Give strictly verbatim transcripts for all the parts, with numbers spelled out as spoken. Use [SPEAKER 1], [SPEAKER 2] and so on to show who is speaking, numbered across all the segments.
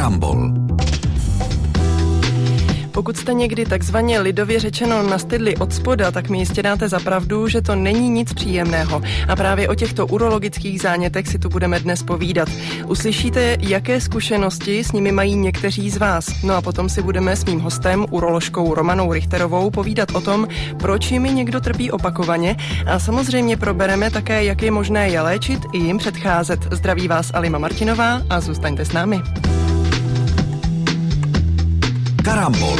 [SPEAKER 1] Karambol.
[SPEAKER 2] Pokud jste někdy takzvaně lidově řečeno nastydli od spoda, tak mi jistě dáte za pravdu, že to není nic příjemného. A právě o těchto urologických zánětech si tu budeme dnes povídat. Uslyšíte, jaké zkušenosti s nimi mají někteří z vás. No a potom si budeme s mým hostem, uroložkou Romanou Richterovou, povídat o tom, proč jimi někdo trpí opakovaně. A samozřejmě probereme také, jak je možné je léčit i jim předcházet. Zdraví vás Alima Martinová a zůstaňte s námi.
[SPEAKER 1] Karambol.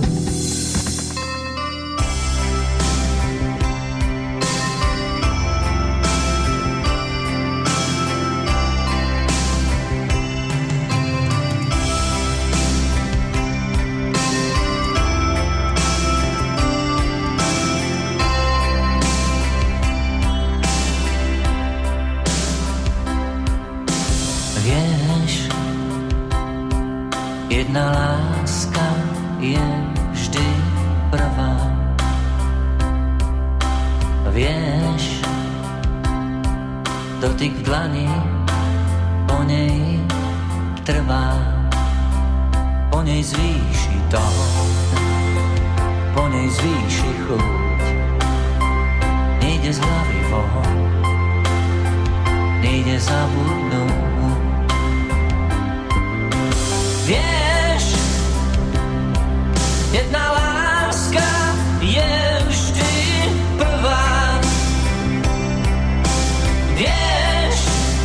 [SPEAKER 3] Vieš, jedna láska je vždy prvá. Vieš, dotyk v dlani po nej trvá. Po nej zvýši to, po nej zvýši chuť. Nejde z hlavy von, nejde zabudnúť. Vieš, jedna láska je vždy prvá. Vieš,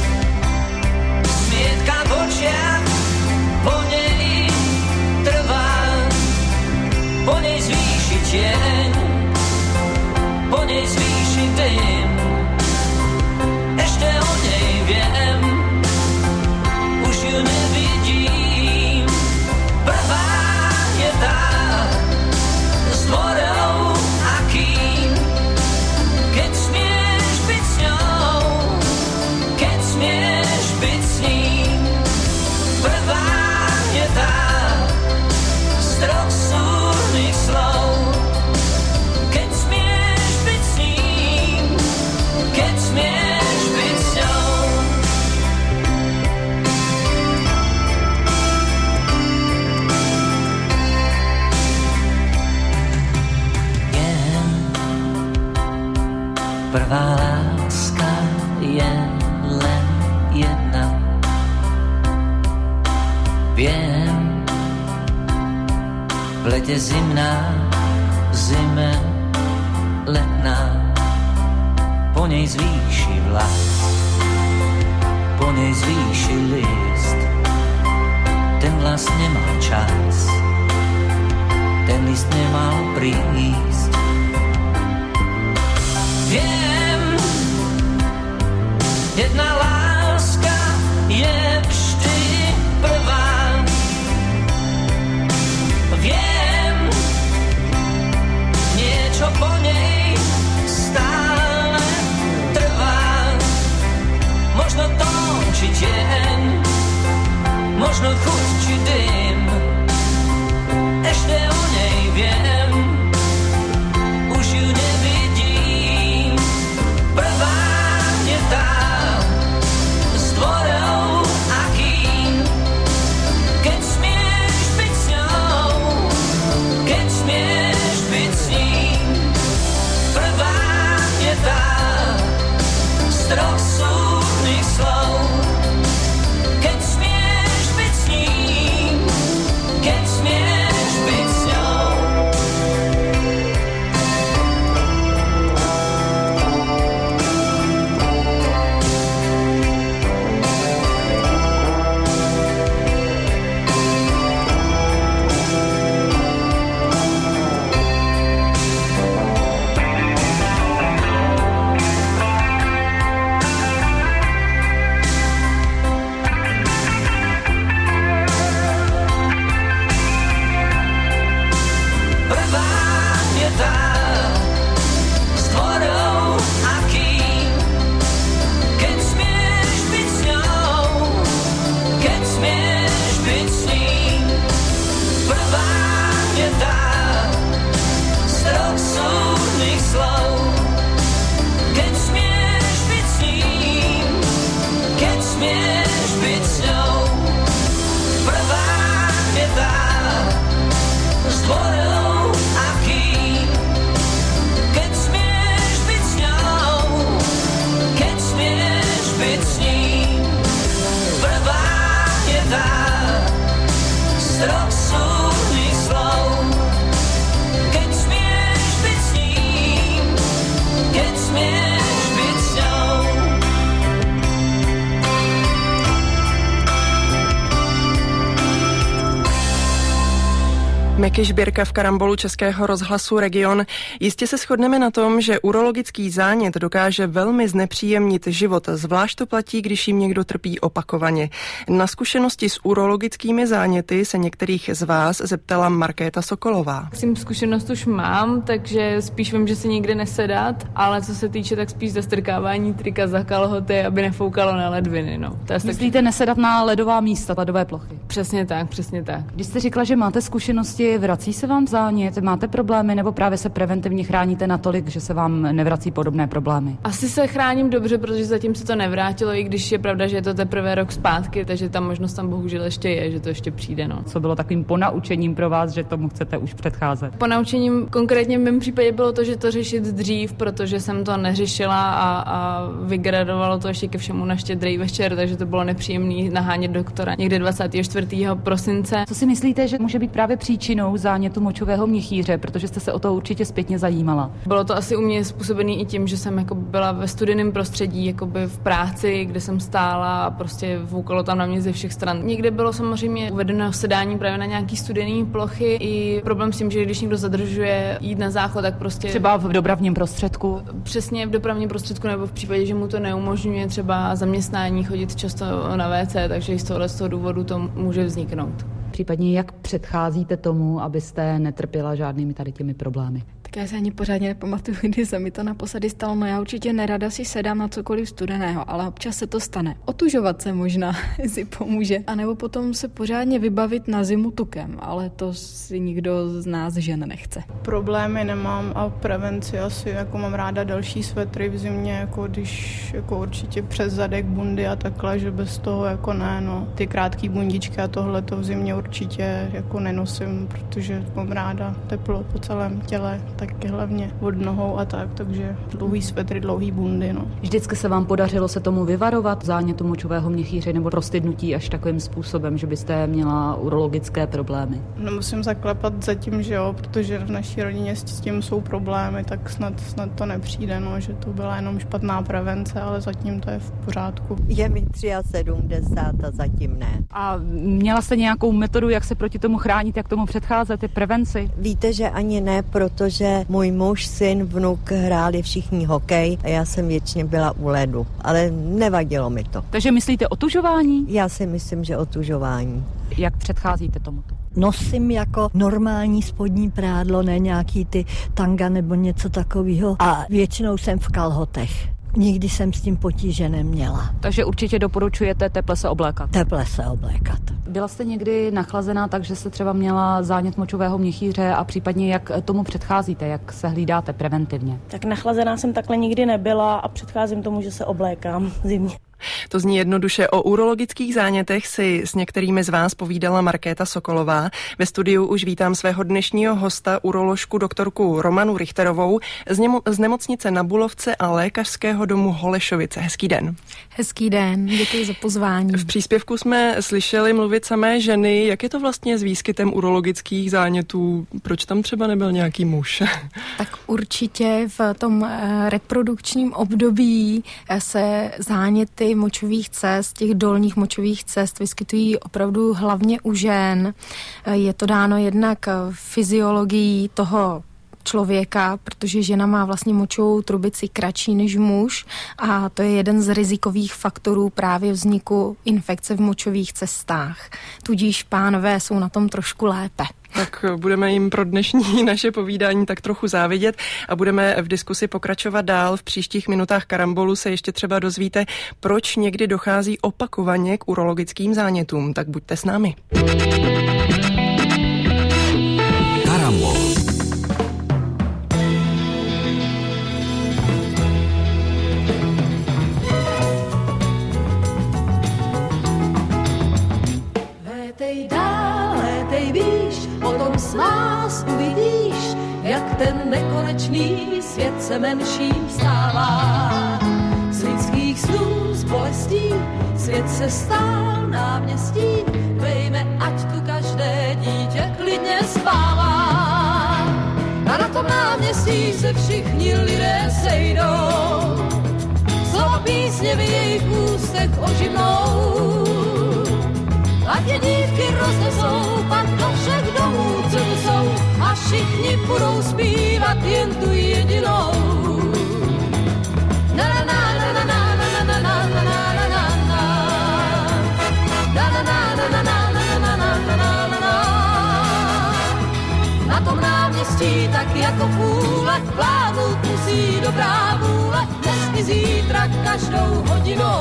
[SPEAKER 3] smietka v očiach po nej trvá. Po nej zvýši tieň, po nej zvýši dym. Ešte o nej viem, už ju nevidím. Prvá je tá s tvorou akým, keď smieš byť s ňou, keď smieš byť s ním. Prvá je tá z troch súrnych slov, keď smieš byť s ním, keď smieš byť s ňou. Prvá láska je len jedna. Viem, v lete zimná, zime letná. Po nej zvýši vlas, po nej zvýši list. Ten vlas nemal čas, ten list nemal prísť. Viem, jedna láska je vždy prvá. Viem, niečo po nej stále trvá. Možno tón či tieň, možno chuť či dym. Ešte o nej viem, už ju nevidím. Prvá je tá s tvorou akým, keď smieš byť s ňou, keď smieš byť s ním. Prvá je tá z troch súrnych slov, keď smieš byť s ním, keď smieš byť s ňou.
[SPEAKER 2] Meky Žbírka v karambolu Českého rozhlasu Region. Jistě se shodneme na tom, že urologický zánět dokáže velmi znepříjemnit život, zvlášť to platí, když jim někdo trpí opakovaně. Na zkušenosti s urologickými záněty se některých z vás zeptala Markéta Sokolová.
[SPEAKER 4] S tím zkušenost už mám, takže spíš vím, že si nikde nesedat, ale co se týče, tak spíš zastrkávání trika za kalhoty, aby nefoukalo na ledviny. No. To je
[SPEAKER 5] Myslíte tak... nesedat na ledová místa, ledové plochy?
[SPEAKER 4] Přesně tak, přesně tak.
[SPEAKER 5] Když jste říkala, že máte zkušenosti, vrací se vám zánět, máte problémy, nebo právě se preventivně chráníte natolik, že se vám nevrací podobné problémy?
[SPEAKER 4] Asi se chráním dobře, protože zatím se to nevrátilo, i když je pravda, že je to teprve rok zpátky, takže ta možnost tam bohužel ještě je, že to ještě přijde. No.
[SPEAKER 5] Co bylo takovým ponaučením pro vás, že tomu chcete už předcházet?
[SPEAKER 4] Ponaučením konkrétně v mém případě bylo to, že to řešit dřív, protože jsem to neřešila a, a vygradovalo to ještě ke všemu na Štědrý večer, takže to bylo nepříjemné nahánět doktora někde dvacátého čtvrtého prosince.
[SPEAKER 5] Co si myslíte, že může být právě příčinou zánětu močového měchýře, protože jste se o to určitě zpětně zajímala?
[SPEAKER 4] Bylo to asi u mě způsobené i tím, že jsem jako byla ve studeném prostředí, jakoby v práci, kde jsem stála a prostě foukalo tam na mě ze všech stran. Někde bylo samozřejmě uvedeno sedání právě na nějaký studený plochy i problém s tím, že když někdo zadržuje jít na záchod, tak prostě
[SPEAKER 5] třeba v dopravním prostředku.
[SPEAKER 4] Přesně v dopravním prostředku nebo v případě, že mu to neumožňuje třeba zaměstnání chodit často na vé cé, takže i z tohohle z toho důvodu to může vzniknout.
[SPEAKER 5] Případně jak předcházíte tomu, abyste netrpěla žádnými tady těmi problémy?
[SPEAKER 6] Tak já se ani pořádně nepamatuju, kdy se mi to naposledy stalo. No já určitě nerada si sedám na cokoliv studeného, ale občas se to stane. Otužovat se možná si pomůže. A nebo potom se pořádně vybavit na zimu tukem, ale to si nikdo z nás žen nechce.
[SPEAKER 7] Problémy nemám a prevenci asi, jako mám ráda další svetry v zimě, jako když jako určitě přes zadek, bundy a takhle, že bez toho jako ne, no. Ty krátké bundičky a tohle to v zimě určitě jako nenosím, protože mám ráda teplo po celém těle. Taky hlavně od nohou a tak, takže dlouhý svetry, dlouhý bundy, no.
[SPEAKER 5] Vždycky se vám podařilo se tomu vyvarovat, zánětu močového měchýře nebo prostydnutí až takovým způsobem, že byste měla urologické problémy?
[SPEAKER 7] Nemusím zaklepat zatím, že jo, protože v naší rodině s tím jsou problémy, tak snad, snad to nepřijde, no, že to byla jenom špatná prevence, ale zatím to je v pořádku.
[SPEAKER 8] Je mi sedmdesát tři a zatím ne.
[SPEAKER 5] A měla jste nějakou metodu, jak se proti tomu chránit, jak tomu předcházet, ty prevenci?
[SPEAKER 8] Víte, že ani ne, protože můj muž, syn, vnuk hráli všichni hokej a já jsem většině byla u ledu, ale nevadilo mi to.
[SPEAKER 5] Takže myslíte otužování?
[SPEAKER 8] Já si myslím, že otužování.
[SPEAKER 5] Jak předcházíte tomuto?
[SPEAKER 9] Nosím jako normální spodní prádlo, ne nějaký ty tanga nebo něco takového a většinou jsem v kalhotech. Nikdy jsem s tím potíže neměla.
[SPEAKER 5] Takže určitě doporučujete teple se oblékat?
[SPEAKER 9] Teple se oblékat.
[SPEAKER 5] Byla jste někdy nachlazená tak, že jste třeba měla zánět močového měchýře a případně jak tomu předcházíte, jak se hlídáte preventivně?
[SPEAKER 10] Tak nachlazená jsem takhle nikdy nebyla a předcházím tomu, že se oblékám zimně.
[SPEAKER 2] To zní jednoduše. O urologických zánětech si s některými z vás povídala Markéta Sokolová. Ve studiu už vítám svého dnešního hosta, uroložku doktorku Romanu Richterovou z, němo, z nemocnice na Bulovce a lékařského domu Holešovice. Hezký den.
[SPEAKER 6] Hezký den, děkuji za pozvání.
[SPEAKER 2] V příspěvku jsme slyšeli mluvit samé ženy. Jak je to vlastně s výskytem urologických zánětů? Proč tam třeba nebyl nějaký muž?
[SPEAKER 6] Tak určitě v tom reprodukčním období se záněty močových cest, těch dolních močových cest vyskytují opravdu hlavně u žen. Je to dáno jednak fyziologií toho člověka, protože žena má vlastně močovou trubici kratší než muž a to je jeden z rizikových faktorů právě vzniku infekce v močových cestách. Tudíž pánové jsou na tom trošku lépe.
[SPEAKER 2] Tak budeme jim pro dnešní naše povídání tak trochu závidět a budeme v diskusi pokračovat dál. V příštích minutách karambolu se ještě třeba dozvíte, proč někdy dochází opakovaně k urologickým zánětům. Tak buďte s námi.
[SPEAKER 1] Karambol.
[SPEAKER 3] Létej dál, létej výš, potom s nás uvidíš, jak ten nekonečný svět se menším stává. Z lidských snů, z bolestí, svět se stál náměstí, vejme, ať tu každé dítě klidně spává. A na tom náměstí se všichni lidé sejdou, slova písně v jejich ústech oživnou. Ať je dívky roznesou, pak do všech domů, co tu jsou. všichni budou zpívat jen tu jedinou. Na na na na na na na na na na na na na na na na na na. Na tom náměstí tak jako půle vládnout musí dobrá vůle, dnes i zítra každou hodinou.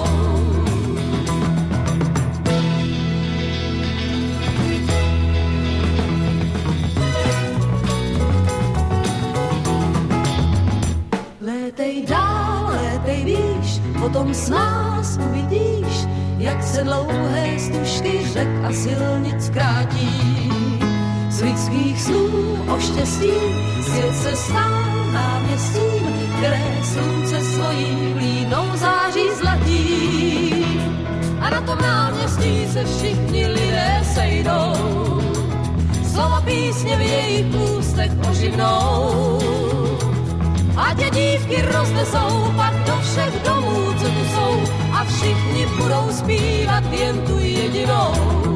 [SPEAKER 3] Létej dál, létej výš, potom s nás uvidíš, jak se dlouhé stužky řek a silnic krátí. Z lidských snů o štěstí svět se stal náměstím, které slunce svojí hlídnou září zlatí. A na tom náměstí se všichni lidé sejdou, slova písně v jejich ústech oživnou. A tě dívky roznesou pak do všech domů, co tu jsou, a všichni budou zpívat jen tu jedinou.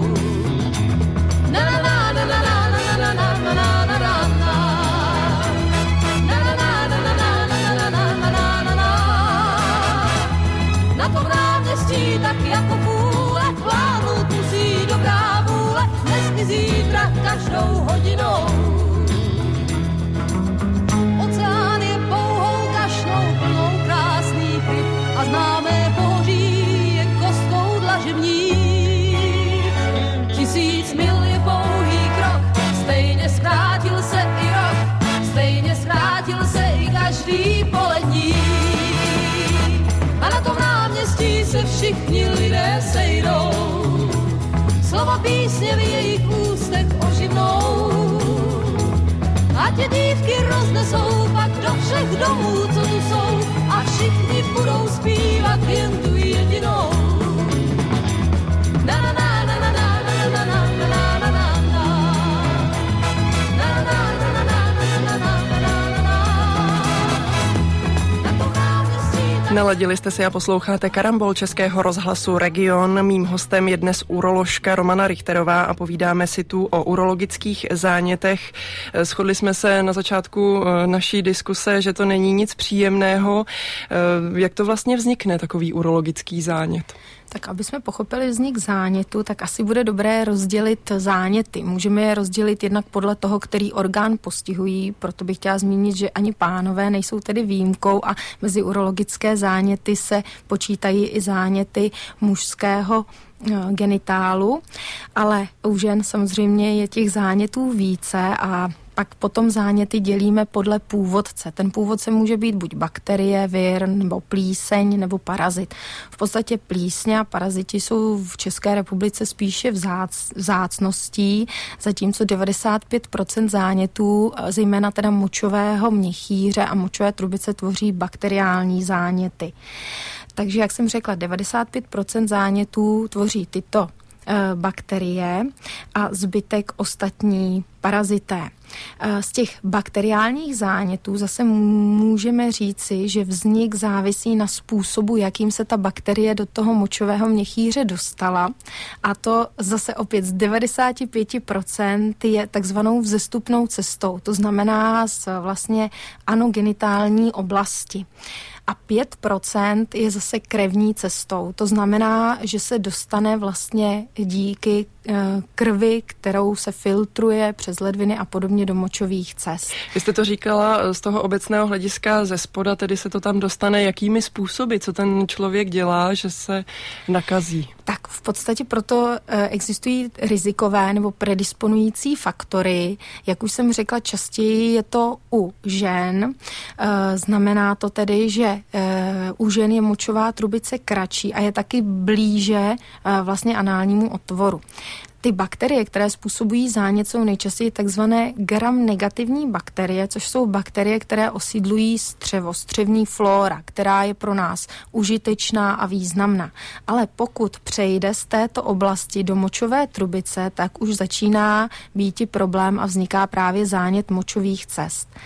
[SPEAKER 3] Na na na na na na na na na na na na na na tom náměstí tak jako půle vládnout musí dobrá vůle, dnes i zítra každou hodinou. Oceán je pouhou kašnou plnou krásných ryb a známé pohoří je kostkou dlažební. Tisíc mil je pouhý krok, stejně zkrátil se i rok, stejně zkrátil se i každý polední. A na tom náměstí se všichni lidé sejdou, slova písně v jejich ústech oživnou. A tě dívky roznesou pak do všech domů, co tu jsou, a všichni budou zpívat jen tu jedinou. Na na na na na na na na na na na na.
[SPEAKER 2] Naladili jste si a posloucháte Karambol Českého rozhlasu Region. Mým hostem je dnes uroložka Romana Richterová a povídáme si tu o urologických zánětech. Shodli jsme se na začátku naší diskuse, že to není nic příjemného. Jak to vlastně vznikne, takový urologický zánět?
[SPEAKER 6] Tak aby jsme pochopili vznik zánětu, tak asi bude dobré rozdělit záněty. Můžeme je rozdělit jednak podle toho, který orgán postihují, proto bych chtěla zmínit, že ani pánové nejsou tedy výjimkou a mezi urologické záněty se počítají i záněty mužského genitálu, ale u žen samozřejmě je těch zánětů více a pak potom záněty dělíme podle původce. Ten původce může být buď bakterie, vir, nebo plíseň, nebo parazit. V podstatě plísně a paraziti jsou v České republice spíše vzác, vzácností, zatímco devadesát pět procent zánětů, zejména teda močového měchýře a močové trubice, tvoří bakteriální záněty. Takže, jak jsem řekla, devadesát pět procent zánětů tvoří tyto bakterie a zbytek ostatní parazité. Z těch bakteriálních zánětů zase můžeme říci, že vznik závisí na způsobu, jakým se ta bakterie do toho močového měchýře dostala, a to zase opět z devadesát pět procent je takzvanou vzestupnou cestou, to znamená z vlastně anogenitální oblasti. A pět procent je zase krevní cestou. To znamená, že se dostane vlastně díky krvi, kterou se filtruje přes ledviny a podobně do močových cest.
[SPEAKER 2] Vy jste to říkala z toho obecného hlediska ze spoda, tedy se to tam dostane jakými způsoby, co ten člověk dělá, že se nakazí?
[SPEAKER 6] Tak v podstatě proto existují rizikové nebo predisponující faktory. Jak už jsem řekla, častěji je to u žen. Znamená to tedy, že u žen je močová trubice kratší a je taky blíže vlastně análnímu otvoru. Ty bakterie, které způsobují zánět, jsou nejčastěji takzvané gram-negativní bakterie, což jsou bakterie, které osídlují střevo, střevní flóra, která je pro nás užitečná a významná. Ale pokud přejde z této oblasti do močové trubice, tak už začíná býti problém a vzniká právě zánět močových cest.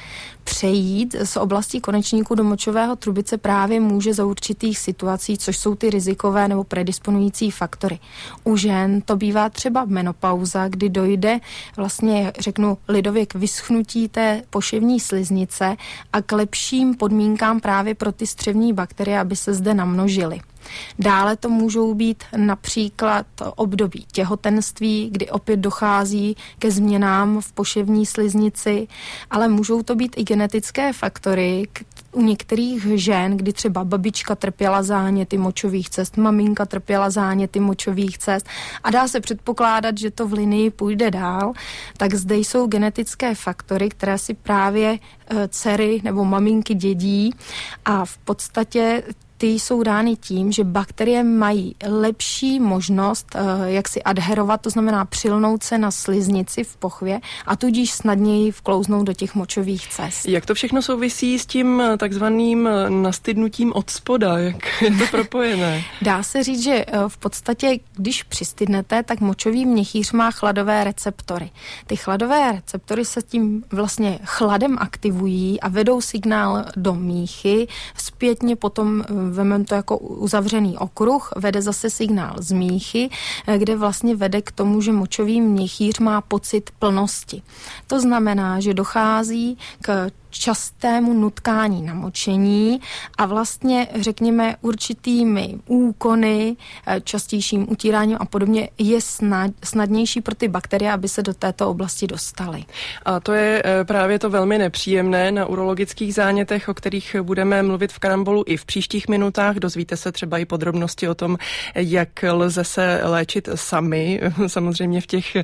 [SPEAKER 6] přejít z oblasti konečníku do močového trubice právě může za určitých situací, což jsou ty rizikové nebo predisponující faktory. U žen to bývá třeba menopauza, kdy dojde vlastně, řeknu lidově, k vyschnutí té poševní sliznice a k lepším podmínkám právě pro ty střevní bakterie, aby se zde namnožily. Dále to můžou být například období těhotenství, kdy opět dochází ke změnám v poševní sliznici, ale můžou to být i genetické faktory, u některých žen, kdy třeba babička trpěla záněty močových cest, maminka trpěla záněty močových cest a dá se předpokládat, že to v linii půjde dál, tak zde jsou genetické faktory, které si právě e, dcery nebo maminky dědí a v podstatě ty jsou dány tím, že bakterie mají lepší možnost, jak si adherovat, to znamená přilnout se na sliznici v pochvě a tudíž snadněji vklouznout do těch močových cest.
[SPEAKER 2] Jak to všechno souvisí s tím takzvaným nastydnutím od spoda? Jak je to propojené?
[SPEAKER 6] Dá se říct, že v podstatě, když přistydnete, tak močový měchýř má chladové receptory. Ty chladové receptory se tím vlastně chladem aktivují a vedou signál do míchy, zpětně potom vememe to jako uzavřený okruh, vede zase signál z míchy, kde vlastně vede k tomu, že močový měchýř má pocit plnosti. To znamená, že dochází k častému nutkání na močení a vlastně, řekněme, určitými úkony, častějším utíráním a podobně je snad, snadnější pro ty bakterie, aby se do této oblasti dostaly.
[SPEAKER 2] A to je právě to velmi nepříjemné na urologických zánětech, o kterých budeme mluvit v Karambolu i v příštích minutách. Dozvíte se třeba i podrobnosti o tom, jak lze se léčit sami, samozřejmě v těch e,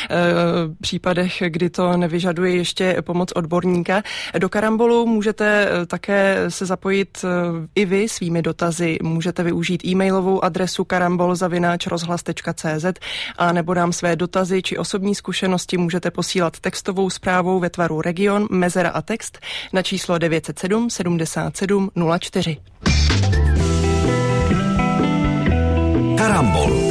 [SPEAKER 2] případech, kdy to nevyžaduje ještě pomoc odborníka. Do Karambolu můžete také se zapojit i vy svými dotazy. Můžete využít e-mailovou adresu karambol zavináč rozhlas tečka cé zet a nebo nám své dotazy či osobní zkušenosti můžete posílat textovou zprávou ve tvaru region, mezera a text na číslo devět set sedm sedmdesát sedm nula čtyři.
[SPEAKER 1] Karambol.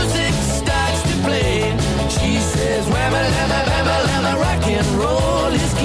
[SPEAKER 11] Rock and roll is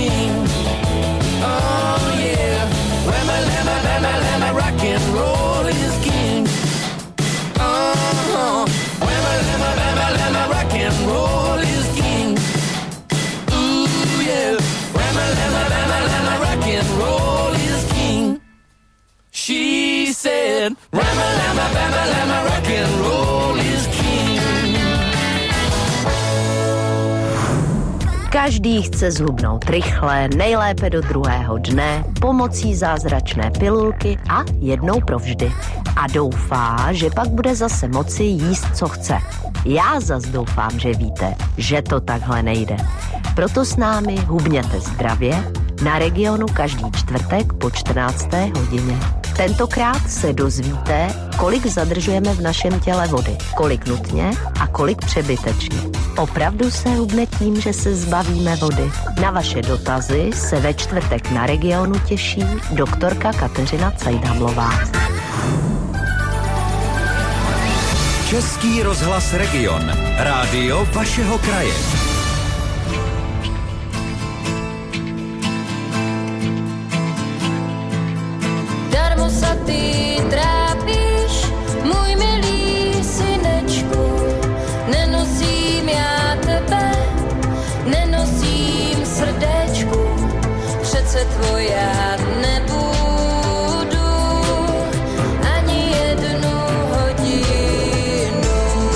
[SPEAKER 11] Každý chce zhubnout rychle, nejlépe do druhého dne, pomocí zázračné pilulky a jednou provždy. A doufá, že pak bude zase moci jíst, co chce. Já zas doufám, že víte, že to takhle nejde. Proto s námi hubněte zdravě na Regionu každý čtvrtek po čtrnácté hodině. Tentokrát se dozvíte, kolik zadržujeme v našem těle vody, kolik nutně a kolik přebytečně. Opravdu se hubne tím, že se zbavíme vody? Na vaše dotazy se ve čtvrtek na Regionu těší doktorka Kateřina Cajdhamlová.
[SPEAKER 1] Český rozhlas Region. Rádio vašeho kraje.
[SPEAKER 3] Darmo sa ty trápíš, můj milý synečku. Nenosím já tebe, nenosím srdéčku. Přece tvoja nebudu ani jednu hodinu.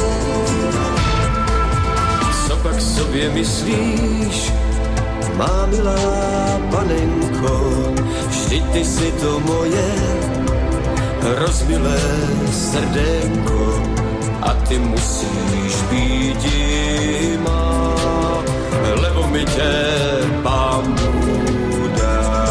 [SPEAKER 12] Co pak sobě myslíš, má milá panenko? Vždyť ty si to moje rozmilé srdenko a ty musíš být má, lebo mi tě Pán Bůh dá.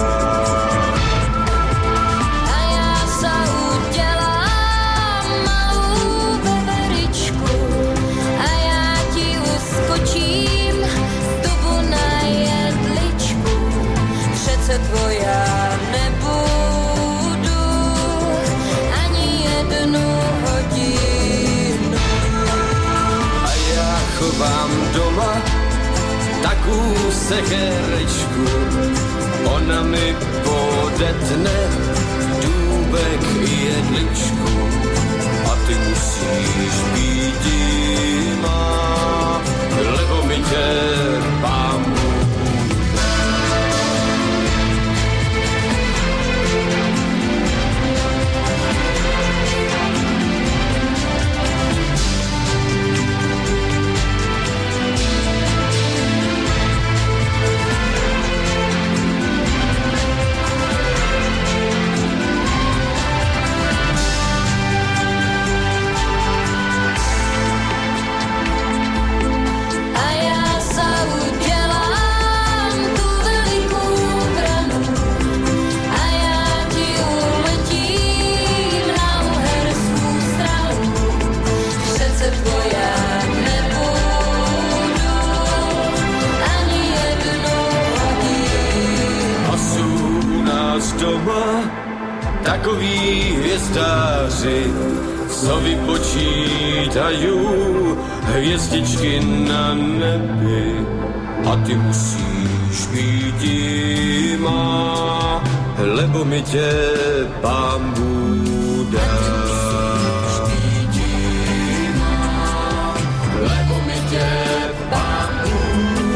[SPEAKER 3] A já sa udělám malou veveričku a já ti uskočím z dubu na jedličku. Přece tvoja nebudu ani jednu hodinu.
[SPEAKER 12] A já chovám doma takovou sekerečku, ona mi podetne důbek jedličku a ty musíš být má, lebo mi tě Pán Bůh. Doma takový hvězdáři, co vypočítají hvězdičky na nebi a ty musíš být má, lebo mi tě Pán Bůh dá. Lebo mi tě Pán Bůh.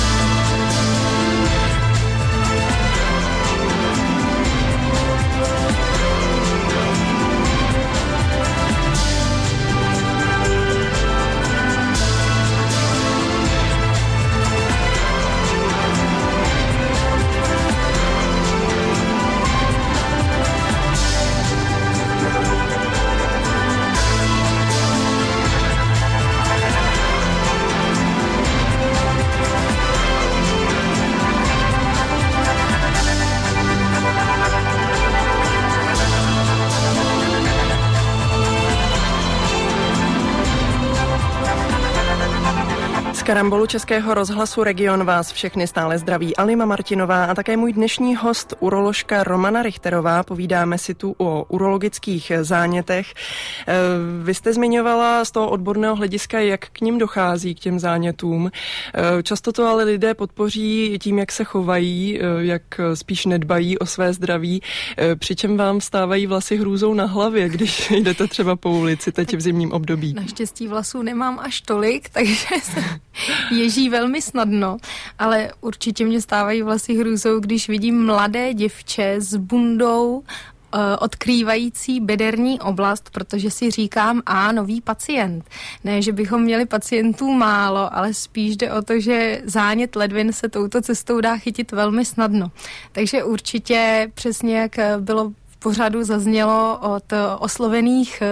[SPEAKER 2] Z karambolu Českého rozhlasu Region vás všechny stále zdraví Alima Martinová a také můj dnešní host, uroložka Romana Richterová. Povídáme si tu o urologických zánětech. Vy jste zmiňovala z toho odborného hlediska, jak k nim dochází, k těm zánětům. Často to ale lidé podpoří tím, jak se chovají, jak spíš nedbají o své zdraví, přičem vám vstávají vlasy hrůzou na hlavě, když jdete třeba po ulici teď v zimním období.
[SPEAKER 6] Naštěstí vlasů nemám až tolik, takže se ježí velmi snadno, ale určitě mě stávají vlasy hrůzou, když vidím mladé děvče s bundou odkrývající bederní oblast, protože si říkám, a nový pacient. Ne, že bychom měli pacientů málo, ale spíš jde o to, že zánět ledvin se touto cestou dá chytit velmi snadno. Takže určitě přesně jak bylo v pořadu zaznělo od oslovených,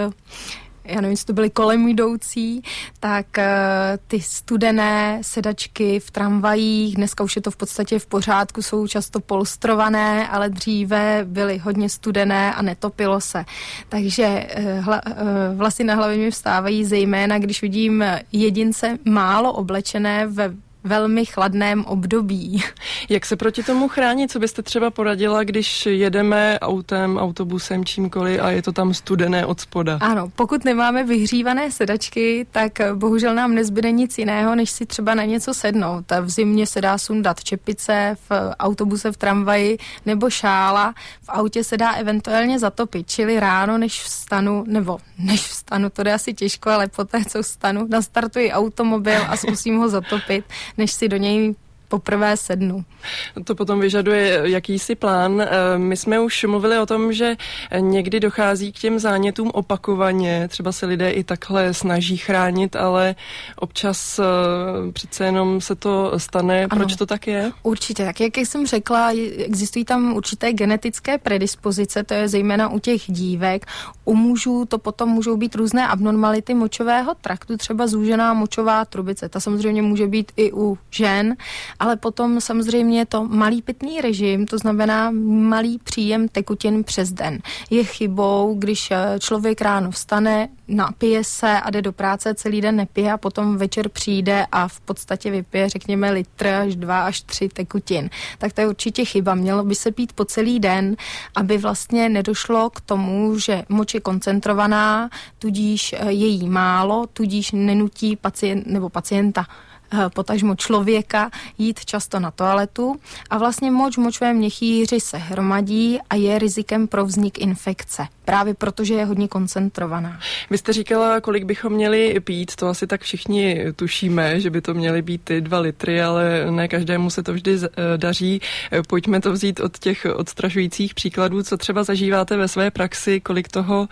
[SPEAKER 6] já nevím, jestli to byly kolem jdoucí, tak uh, ty studené sedačky v tramvajích, dneska už je to v podstatě v pořádku, jsou často polstrované, ale dříve byly hodně studené a netopilo se. Takže uh, hla, uh, vlasy na hlavě mi vstávají zejména, když vidím jedince málo oblečené ve velmi chladném období.
[SPEAKER 2] Jak se proti tomu chránit? Co byste třeba poradila, když jedeme autem, autobusem, čímkoliv a je to tam studené od spoda?
[SPEAKER 6] Ano, pokud nemáme vyhřívané sedačky, tak bohužel nám nezbyde nic jiného, než si třeba na něco sednout. V zimě se dá sundat čepice, v autobuse, v tramvaji nebo šála. V autě se dá eventuálně zatopit, čili ráno, než vstanu, nebo než vstanu, to jde asi těžko, ale poté, co vstanu, nastartuji automobil a zkusím ho zatopit, než si do něj poprvé sednu.
[SPEAKER 2] To potom vyžaduje jakýsi plán. My jsme už mluvili o tom, že někdy dochází k těm zánětům opakovaně. Třeba se lidé i takhle snaží chránit, ale občas přece jenom se to stane. Ano, proč to tak je?
[SPEAKER 6] Určitě. Tak jak jsem řekla, existují tam určité genetické predispozice, to je zejména u těch dívek. U mužů to potom můžou být různé abnormality močového traktu, třeba zúžená močová trubice. Ta samozřejmě může být i u žen, ale potom samozřejmě to malý pitný režim, to znamená malý příjem tekutin přes den. Je chybou, když člověk ráno vstane, napije se a jde do práce, celý den nepije a potom večer přijde a v podstatě vypije, řekněme, litr až dva až tři tekutin. Tak to je určitě chyba. Mělo by se pít po celý den, aby vlastně nedošlo k tomu, že moč je koncentrovaná, tudíž je jí málo, tudíž nenutí pacient nebo pacienta potažmo člověka jít často na toaletu a vlastně moč v močovém měchýři se hromadí a je rizikem pro vznik infekce. Právě protože je hodně koncentrovaná.
[SPEAKER 2] Vy jste říkala, kolik bychom měli pít, to asi tak všichni tušíme, že by to měly být ty dva litry, ale ne každému se to vždy daří. Pojďme to vzít od těch odstrašujících příkladů, co třeba zažíváte ve své praxi, kolik toho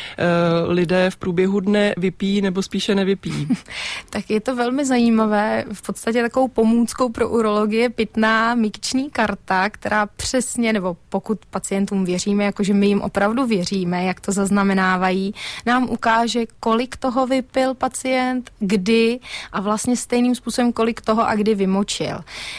[SPEAKER 2] uh, lidé v průběhu dne vypí nebo spíše nevypí.
[SPEAKER 6] Tak je to velmi zajímavé. V podstatě takovou pomůckou pro urologii je pitná mikční karta, která přesně, nebo pokud pacientům věříme, jakože my jim opravdu věříme, jak to zaznamenávají, nám ukáže, kolik toho vypil pacient, kdy a vlastně stejným způsobem, kolik toho a kdy vymočil.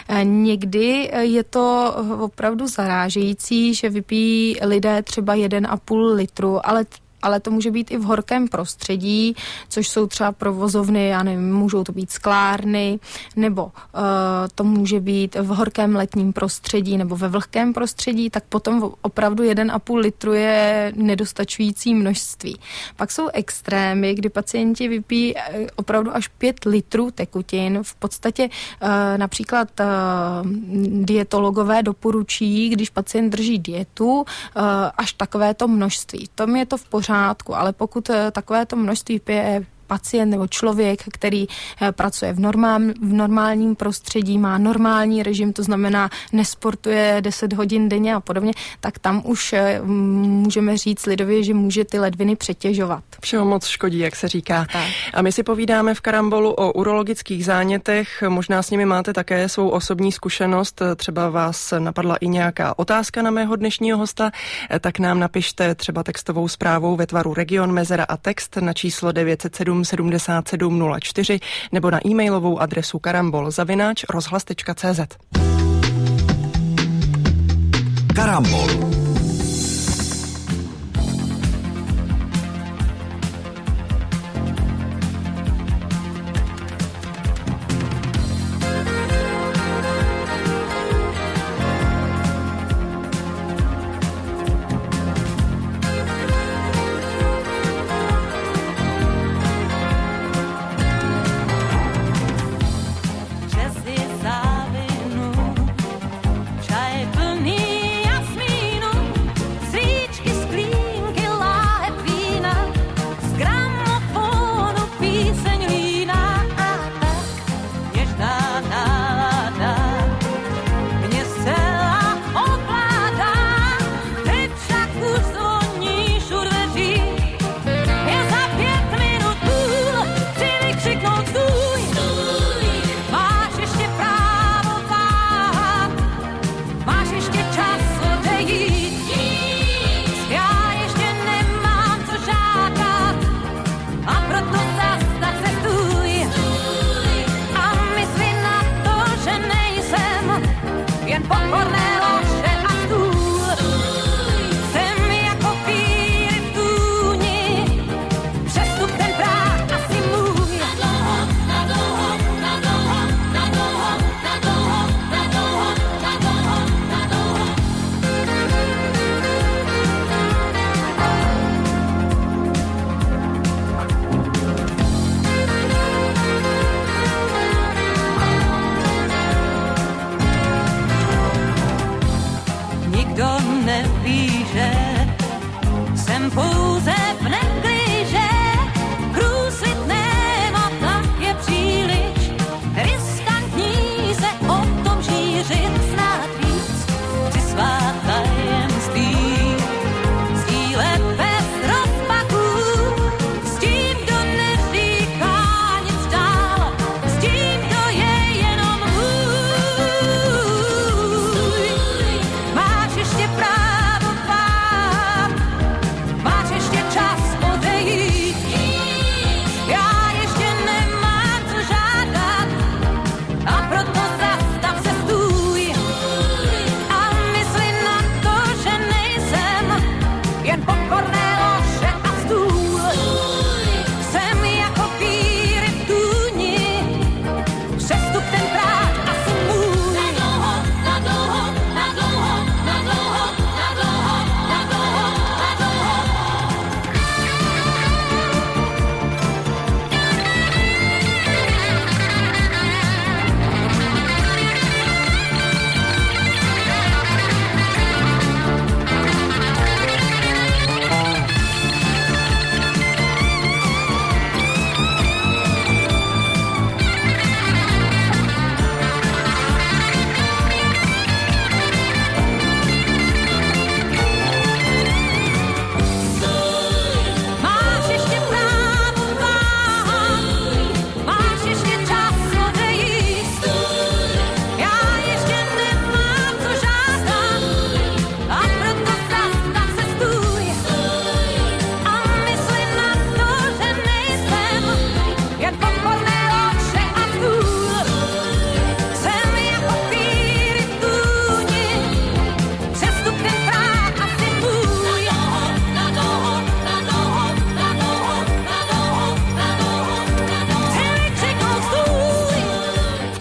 [SPEAKER 6] Někdy je to opravdu zarážející, že vypijí lidé třeba jeden a půl litru, ale ale to může být i v horkém prostředí, což jsou třeba provozovny, já nevím, můžou to být sklárny, nebo uh, to může být v horkém letním prostředí nebo ve vlhkém prostředí, tak potom opravdu jeden a půl litru je nedostačující množství. Pak jsou extrémy, kdy pacienti vypijí opravdu až pět litrů tekutin. V podstatě uh, například uh, dietologové doporučí, když pacient drží dietu, uh, až takovéto množství. Tom je to v pořádku. Ale pokud takovéto množství pije pacient nebo člověk, který pracuje v, normál, v normálním prostředí, má normální režim, to znamená nesportuje deset hodin denně a podobně, tak tam už můžeme říct lidově, že může ty ledviny přetěžovat.
[SPEAKER 2] Všeho moc škodí, jak se říká. Tak. A my si povídáme v Karambolu o urologických zánětech, možná s nimi máte také svou osobní zkušenost, třeba vás napadla i nějaká otázka na mého dnešního hosta, tak nám napište třeba textovou zprávou ve tvaru Region, mezera a text na číslo devět set sedm sedmdesát sedm nula čtyři nebo na e-mailovou adresu karambol zavináč rozhlas tečka cé zet.
[SPEAKER 1] Karambol.
[SPEAKER 13] Čaj plný jasmínu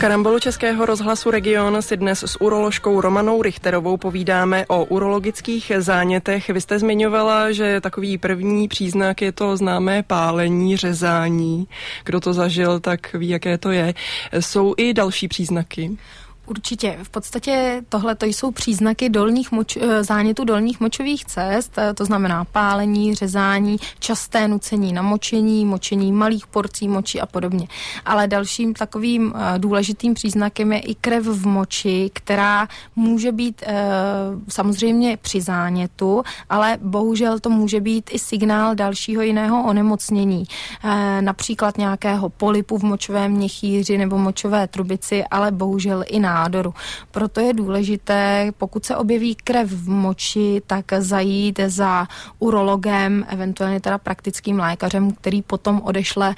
[SPEAKER 2] Karambolu Českého rozhlasu Region si dnes s uroložkou Romanou Richterovou povídáme o urologických zánětech. Vy jste zmiňovala, že takový první příznak je to známé pálení, řezání. Kdo to zažil, tak ví, jaké to je. Jsou i další příznaky?
[SPEAKER 6] Určitě. V podstatě tohle to jsou příznaky dolních moč, zánětu dolních močových cest, to znamená pálení, řezání, časté nucení na močení, močení malých porcí moči a podobně. Ale dalším takovým důležitým příznakem je i krev v moči, která může být e, samozřejmě při zánětu, ale bohužel to může být i signál dalšího jiného onemocnění. E, například nějakého polypu v močovém měchýři nebo močové trubici, ale bohužel i na nádoru. Proto je důležité, pokud se objeví krev v moči, tak zajít za urologem, eventuálně teda praktickým lékařem, který potom odešle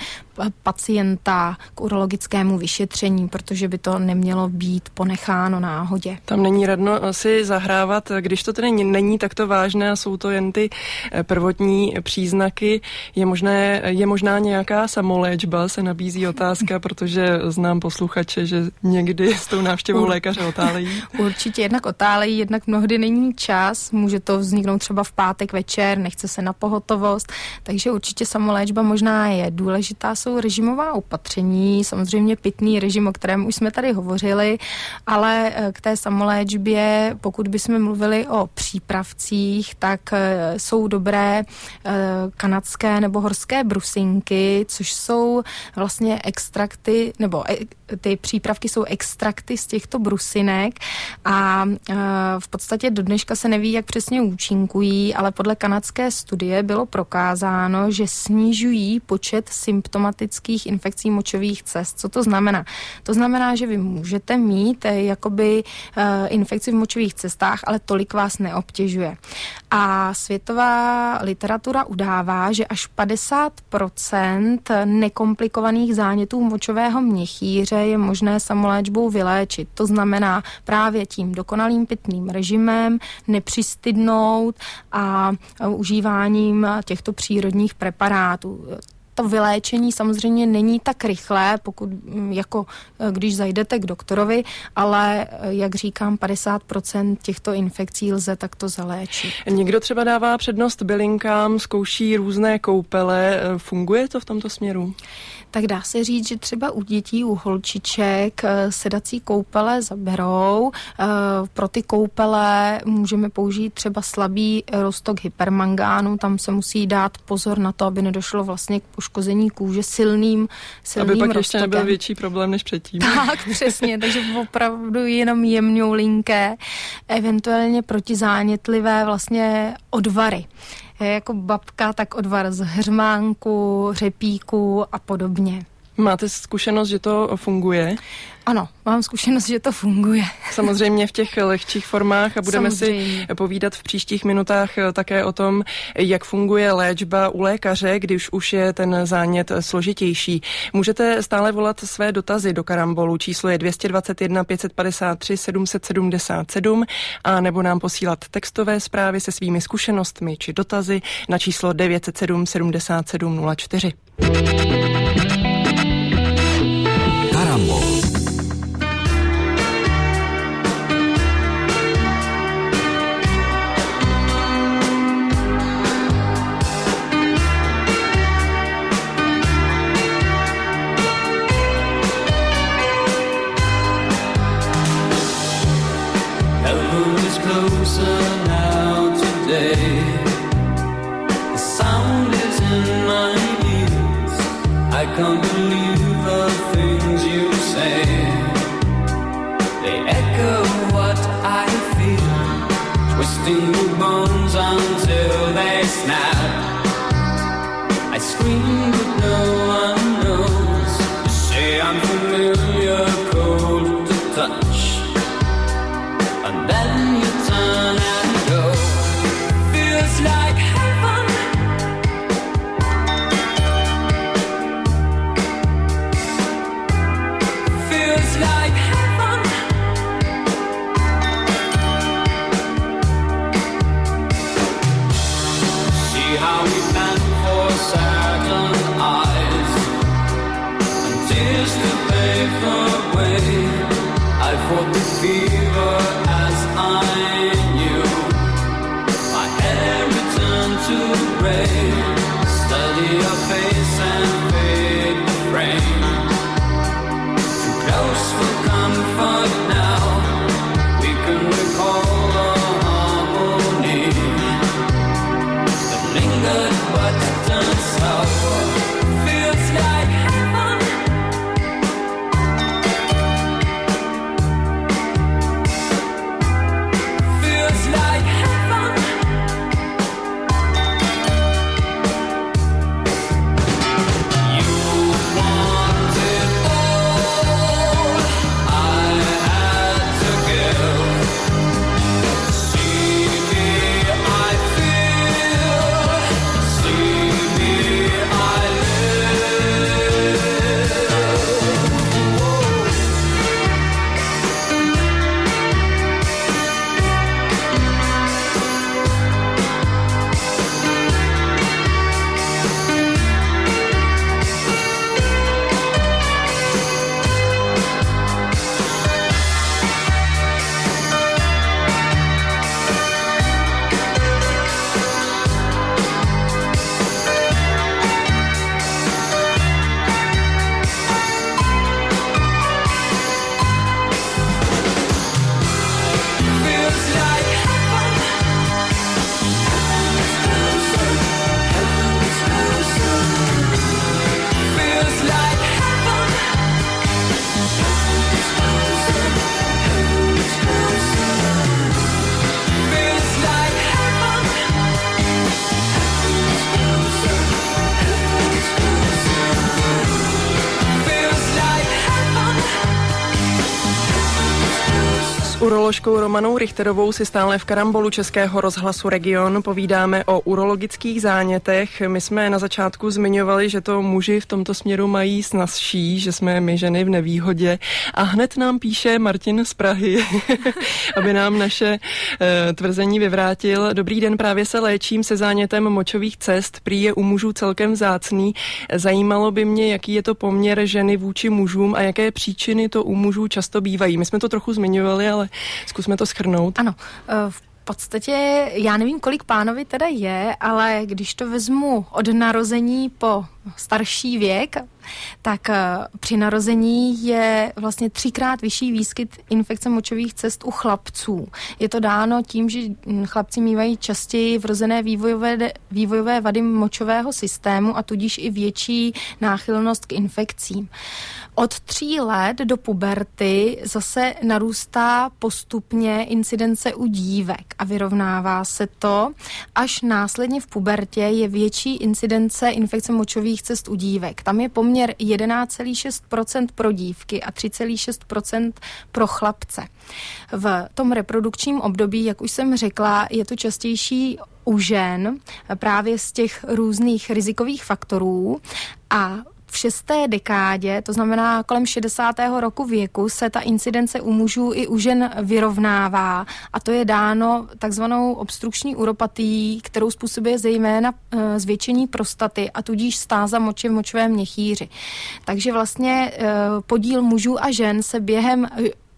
[SPEAKER 6] pacienta k urologickému vyšetření, protože by to nemělo být ponecháno náhodě.
[SPEAKER 2] Tam není radno si zahrávat, když to tedy není takto vážné a jsou to jen ty prvotní příznaky. Je možné, je možná nějaká samoléčba, se nabízí otázka, protože znám posluchače, že někdy s tou návštěvou Ur... lékaře otálejí. Určitě jednak otálejí, jednak mnohdy není čas, může to vzniknout třeba v pátek večer, nechce se na pohotovost, takže určitě samoléčba možná je důležitá. Jsou režimová opatření, samozřejmě pitný režim, o kterém už jsme tady hovořili, ale k té samoléčbě, pokud bychom mluvili o přípravcích, tak jsou dobré kanadské nebo horské brusinky, což jsou vlastně extrakty, nebo ty přípravky jsou extrakty z těchto brusinek a v podstatě do dneška se neví, jak přesně účinkují, ale podle kanadské studie bylo prokázáno, že snižují počet symptomatických infekcí močových cest. Co to znamená? To znamená, že vy můžete mít jakoby infekci v močových cestách, ale tolik vás neobtěžuje. A světová literatura udává, že až padesát procent nekomplikovaných zánětů močového měchýře je možné samoléčbou vyléčit. To znamená právě tím dokonalým pitným režimem, nepřistydnout a užíváním těchto přírodních preparátů. To vyléčení samozřejmě není tak rychlé, pokud jako když zajdete k doktorovi, ale jak říkám, padesát procent těchto infekcí lze takto zaléčit. Někdo třeba dává přednost bylinkám, zkouší různé koupele. Funguje to v tomto směru? Tak dá se říct, že třeba u dětí, u holčiček sedací koupele zaberou. Pro ty koupele můžeme použít třeba slabý roztok hypermangánu, tam se musí dát pozor na to, aby nedošlo vlastně k poškození kůže silným, silným roztokem. Aby pak roztokem. Ještě nebyl větší problém než předtím. Tak, přesně, takže opravdu jenom jemňoulinké, eventuálně protizánětlivé vlastně odvary. Jako babka, tak odvar z hřmánku, řepíku a podobně. Máte zkušenost, že to funguje? Ano, mám zkušenost, že to funguje. Samozřejmě v těch lehčích formách a budeme Samozřejmě. si povídat v příštích minutách také o tom, jak funguje léčba u lékaře, když už je ten zánět složitější. Můžete stále volat své dotazy do Karambolu. Číslo je dvě stě dvacet jedna pět set padesát tři sedm set sedmdesát sedm a nebo nám posílat textové zprávy se svými zkušenostmi či dotazy na číslo devět set sedm sedmdesát sedm nula čtyři. Karambol.
[SPEAKER 12] Closer now today. The sound is in my ears. I can't believe the things you say. They echo what I feel, twisting the bones until they snap. I scream but no one knows. You say I'm familiar, cold to touch, and then you turn and go. Feels like heaven. Feels like heaven. See how we plan for certain eyes and tears to pay for. way. I fought the fever as I knew. My hair returned to gray. Study your face and fade the frame. Too close for comfort now. We can recall the harmony that lingered but turned sour. Feels like heaven. Feels like heaven. You want it all. I had to give. See me, I feel. See me, I live. Feels like heaven. Feels like heaven. Feels like heaven. Feels like heaven.
[SPEAKER 2] S uroložkou Romanou Richterovou si stále v karambolu Českého rozhlasu Region povídáme o urologických zánětech. My jsme na začátku zmiňovali, že to muži v tomto směru mají snazší, že jsme my ženy v nevýhodě. A hned nám píše Martin z Prahy, aby nám naše uh, tvrzení vyvrátil. Dobrý den, právě se léčím se zánětem močových cest. Prý je u mužů celkem vzácný. Zajímalo by mě, jaký je to poměr ženy vůči mužům a jaké příčiny to u mužů často bývají. My jsme to trochu zmiňovali, ale zkusme to shrnout.
[SPEAKER 6] Ano, v podstatě já nevím, kolik pánovi teda je, ale když to vezmu od narození po starší věk, tak při narození je vlastně třikrát vyšší výskyt infekce močových cest u chlapců. Je to dáno tím, že chlapci mívají častěji vrozené vývojové, vývojové vady močového systému a tudíž i větší náchylnost k infekcím. Od tří let do puberty zase narůstá postupně incidence u dívek a vyrovnává se to, až následně v pubertě je větší incidence infekce močových cest u dívek. Tam je poměr jedenáct celá šest procenta pro dívky a tři celá šest procenta pro chlapce. V tom reprodukčním období, jak už jsem řekla, je to častější u žen právě z těch různých rizikových faktorů a v šesté dekádě, to znamená kolem šedesátého roku věku, se ta incidence u mužů i u žen vyrovnává a to je dáno takzvanou obstrukční uropatií, kterou způsobuje zejména e, zvětšení prostaty a tudíž stáza moči v močovém měchýři. Takže vlastně e, podíl mužů a žen se během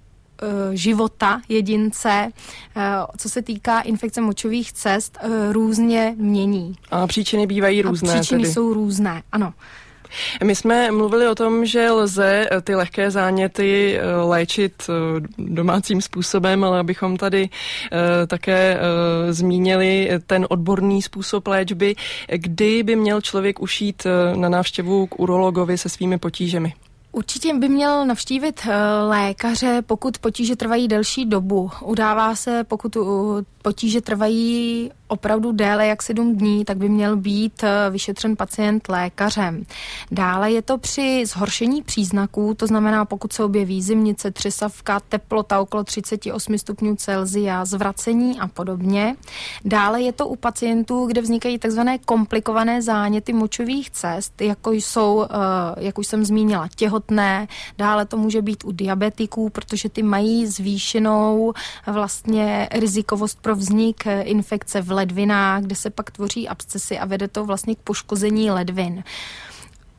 [SPEAKER 6] života jedince, co se týká infekce močových cest, různě mění.
[SPEAKER 2] A příčiny bývají různé.
[SPEAKER 6] A příčiny
[SPEAKER 2] tedy.
[SPEAKER 6] jsou různé, ano.
[SPEAKER 2] My jsme mluvili o tom, že lze ty lehké záněty léčit domácím způsobem, ale abychom tady také zmínili ten odborný způsob léčby, kdy by měl člověk ušít na návštěvu k urologovi se svými potížemi.
[SPEAKER 6] Určitě by měl navštívit lékaře, pokud potíže trvají delší dobu. Udává se, pokud potíže trvají opravdu déle jak sedm dní, tak by měl být vyšetřen pacient lékařem. Dále je to při zhoršení příznaků, to znamená, pokud se objeví zimnice, třesavka, teplota okolo třicet osm stupňů Celsia, zvracení a podobně. Dále je to u pacientů, kde vznikají takzvané komplikované záněty močových cest, jako jsou, jak už jsem zmínila, těhotné. Dále to může být u diabetiků, protože ty mají zvýšenou vlastně rizikovost pro vznik infekce v ledvinách, kde se pak tvoří abscesy a vede to vlastně k poškození ledvin.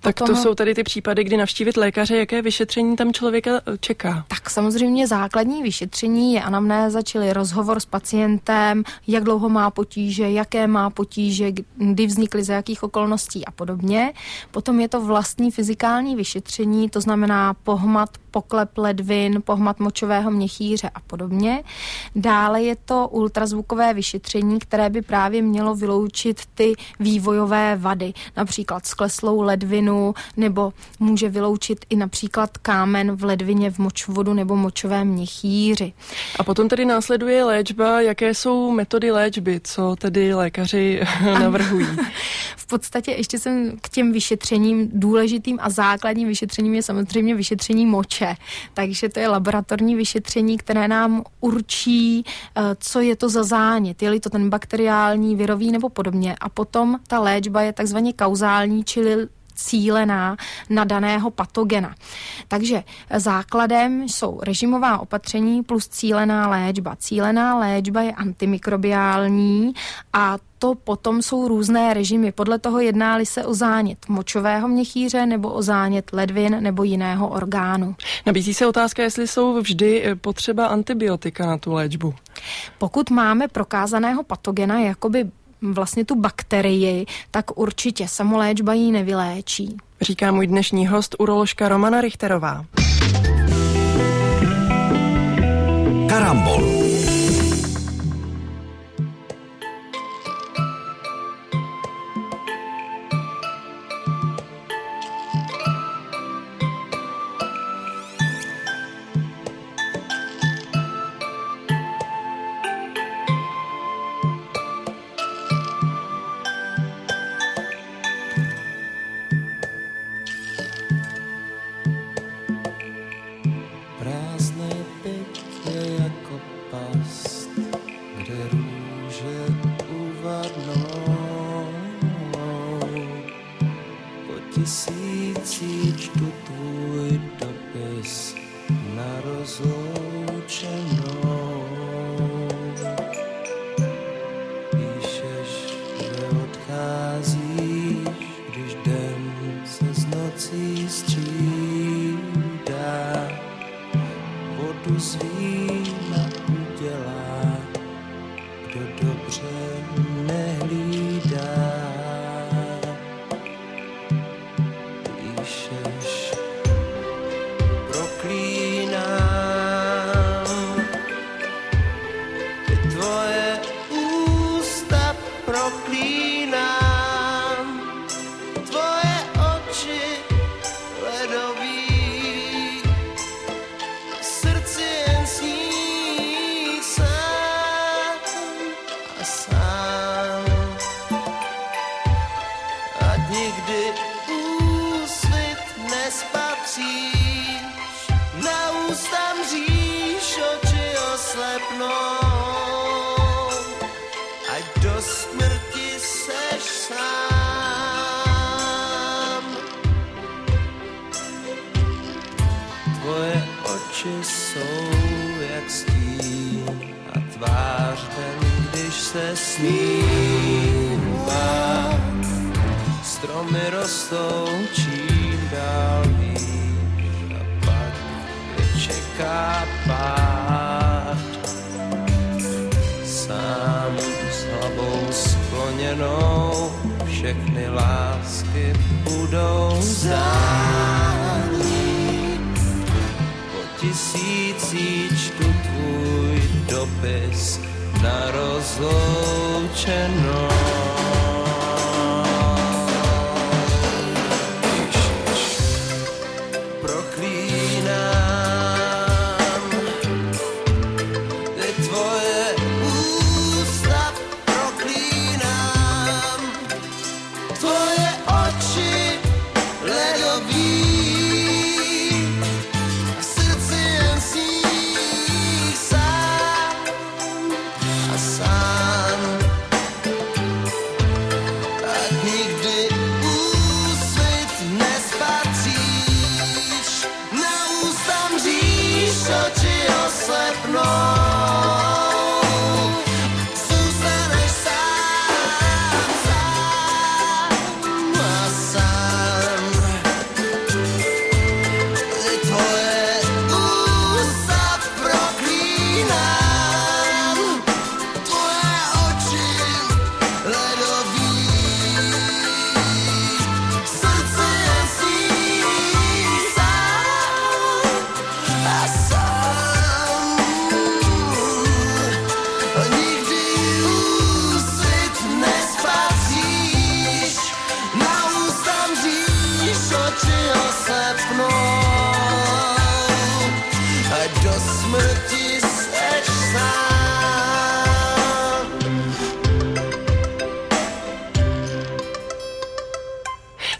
[SPEAKER 2] Tak
[SPEAKER 6] Potom,
[SPEAKER 2] to jsou tady ty případy, kdy navštívit lékaře, jaké vyšetření tam člověka čeká?
[SPEAKER 6] Tak samozřejmě základní vyšetření je anamnéza, čili rozhovor s pacientem, jak dlouho má potíže, jaké má potíže, kdy vznikly, za jakých okolností a podobně. Potom je to vlastní fyzikální vyšetření, to znamená pohmat, poklep ledvin, pohmat močového měchýře a podobně. Dále je to ultrazvukové vyšetření, které by právě mělo vyloučit ty vývojové vady, například skleslou ledvinu, nebo může vyloučit i například kámen v ledvině v močvodu nebo močovém měchýři.
[SPEAKER 2] A potom tedy následuje léčba. Jaké jsou metody léčby? Co tedy lékaři navrhují?
[SPEAKER 6] V podstatě ještě jsem k těm vyšetřením důležitým a základním vyšetřením je samozřejmě vyšetření moče. Takže to je laboratorní vyšetření, které nám určí, co je to za zánět, je-li to ten bakteriální, virový nebo podobně. A potom ta léčba je takzvaně kauzální, čili cílená na daného patogena. Takže základem jsou režimová opatření plus cílená léčba. Cílená léčba je antimikrobiální a to potom jsou různé režimy. Podle toho jedná-li se o zánět močového měchýře nebo o zánět ledvin nebo jiného orgánu.
[SPEAKER 2] Nabízí se otázka, jestli jsou vždy potřeba antibiotika na tu léčbu.
[SPEAKER 6] Pokud máme prokázaného patogena, jakoby vlastně tu bakterii, tak určitě samoléčba ji nevyléčí.
[SPEAKER 2] Říká můj dnešní host, uroložka Romana Richterová.
[SPEAKER 1] Karambol.
[SPEAKER 13] Tisící čtu tvůj dopis na rozloučenou. Píšeš, že odcházíš, když den se z nocí střídá. Vodu z vína udělá, kdo dobře nehlídá. Jsou jak stín a tvář den, když se snívá. Stromy rostou čím dál výš a pak je čeká pád. Sám s hlavou skloněnou všechny lásky budou zdání. Tisící čtu tvůj dopis na rozloučenou. Píšeš, proklínám ty tvoje ústa, proklínám tvoje oči ledový.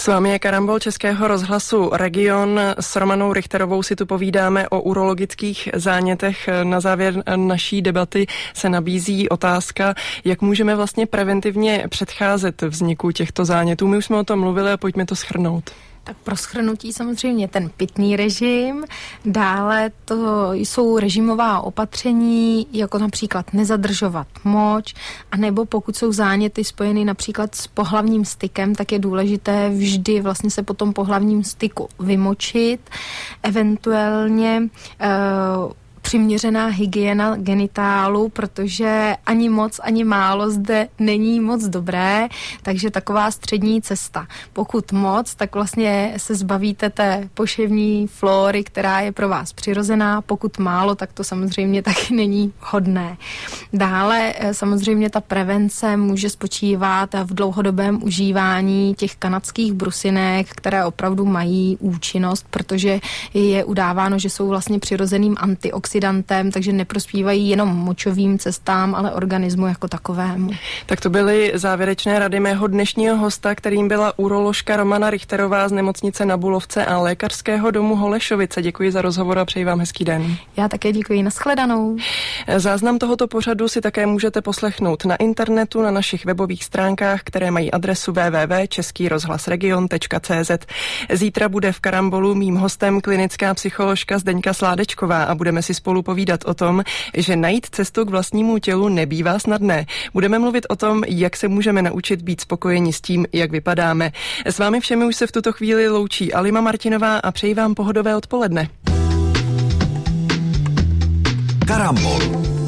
[SPEAKER 2] S vámi je Karambol Českého rozhlasu Region. S Romanou Richterovou si tu povídáme o urologických zánětech. Na závěr naší debaty se nabízí otázka, jak můžeme vlastně preventivně předcházet vzniku těchto zánětů. My už jsme o tom mluvili a pojďme to shrnout.
[SPEAKER 6] Tak pro shrnutí samozřejmě ten pitný režim, dále to jsou režimová opatření, jako například nezadržovat moč, anebo pokud jsou záněty spojeny například s pohlavním stykem, tak je důležité vždy vlastně se po tom pohlavním styku vymočit, eventuálně uh, přiměřená hygiena genitálu, protože ani moc, ani málo zde není moc dobré, takže taková střední cesta. Pokud moc, tak vlastně se zbavíte té poševní flóry, která je pro vás přirozená, pokud málo, tak to samozřejmě taky není hodné. Dále samozřejmě ta prevence může spočívat v dlouhodobém užívání těch kanadských brusinek, které opravdu mají účinnost, protože je udáváno, že jsou vlastně přirozeným antioxidantem, takže neprospívají jenom močovým cestám, ale organismu jako takovému.
[SPEAKER 2] Tak to byly závěrečné rady mého dnešního hosta, kterým byla uroložka Romana Richterová z nemocnice Na Bulovce a lékařského domu Holešovice. Děkuji za rozhovor a přeji vám hezký den.
[SPEAKER 6] Já také děkuji, nashledanou.
[SPEAKER 2] Záznam tohoto pořadu si také můžete poslechnout na internetu na našich webových stránkách, které mají adresu w w w tečka český rozhlas region tečka c z. Zítra bude v Karambolu mým hostem klinická psycholožka Zdeňka Sládečková a budeme si spolu povídat o tom, že najít cestu k vlastnímu tělu nebývá snadné. Budeme mluvit o tom, jak se můžeme naučit být spokojeni s tím, jak vypadáme. S vámi všemi už se v tuto chvíli loučí Alima Martinová a přeji vám pohodové odpoledne.
[SPEAKER 1] Karambol.